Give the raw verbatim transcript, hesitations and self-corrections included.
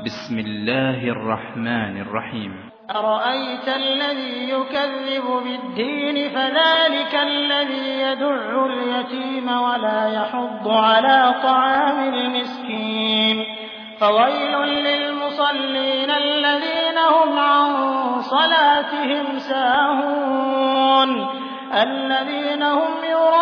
بسم الله الرحمن الرحيم أرأيت الذي يكذب بالدين فذلك الذي يدع اليتيم ولا يحض على طعام المسكين فويل للمصلين الذين هم عن صلاتهم ساهون الذين هم يراءون